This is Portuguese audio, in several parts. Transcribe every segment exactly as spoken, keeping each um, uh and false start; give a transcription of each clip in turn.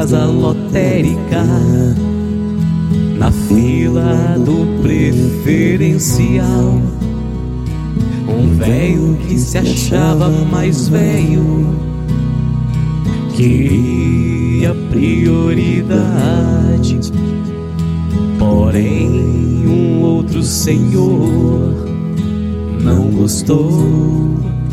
casa lotérica, na fila do preferencial. Um velho que se achava mais velho queria prioridade, porém um outro senhor não gostou.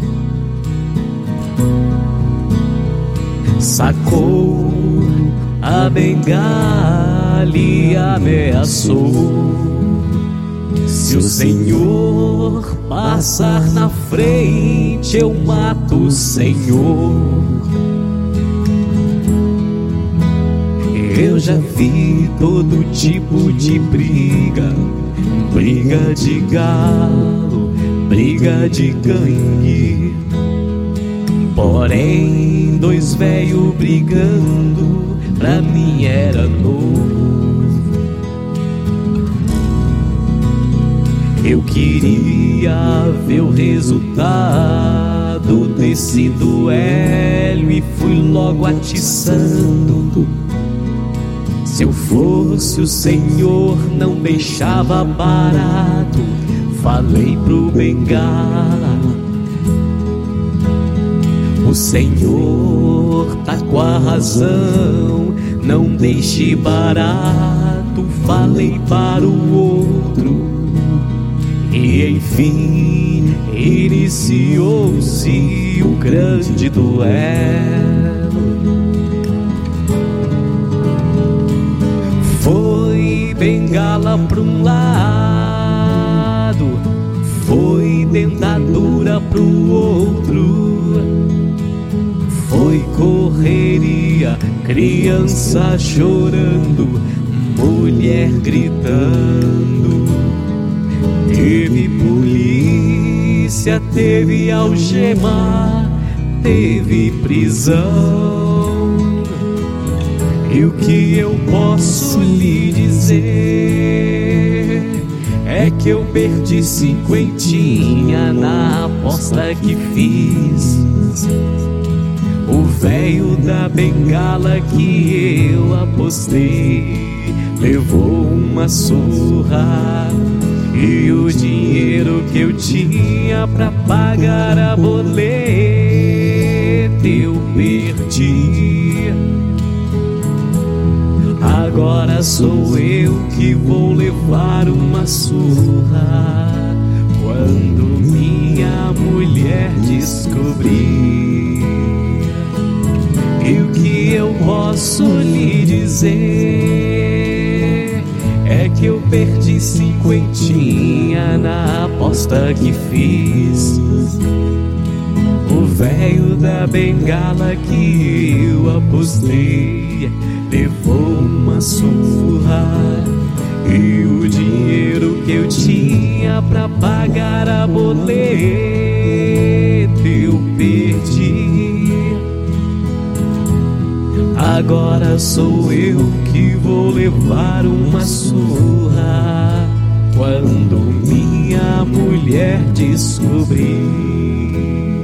Sacou a bengala e ameaçou: se o senhor passar na frente, eu mato o senhor. Eu já vi todo tipo de briga, briga de galo, briga de gangue, porém dois velhos brigando pra mim era novo. Eu queria ver o resultado desse duelo e fui logo atiçando. Se eu fosse o senhor, não deixava barato. Falei pro bengala: o senhor tá com a razão, não deixe barato. Falei para o outro e enfim iniciou-se o grande duelo. Foi bengala pra um lado, foi dentadura pro outro, foi correria, criança chorando, mulher gritando. Teve polícia, teve algema, teve prisão. E o que eu posso lhe dizer é que eu perdi cinquentinha na aposta que fiz. O velho da bengala que eu apostei levou uma surra, e o dinheiro que eu tinha pra pagar a boleta eu perdi. Agora sou eu que vou levar uma surra quando minha mulher descobrir. E o que eu posso lhe dizer é que eu perdi cinquentinha na aposta que fiz. O velho da bengala que eu apostei levou uma surra, e o dinheiro que eu tinha pra pagar a boleta eu perdi. Agora sou eu que vou levar uma surra quando minha mulher descobrir.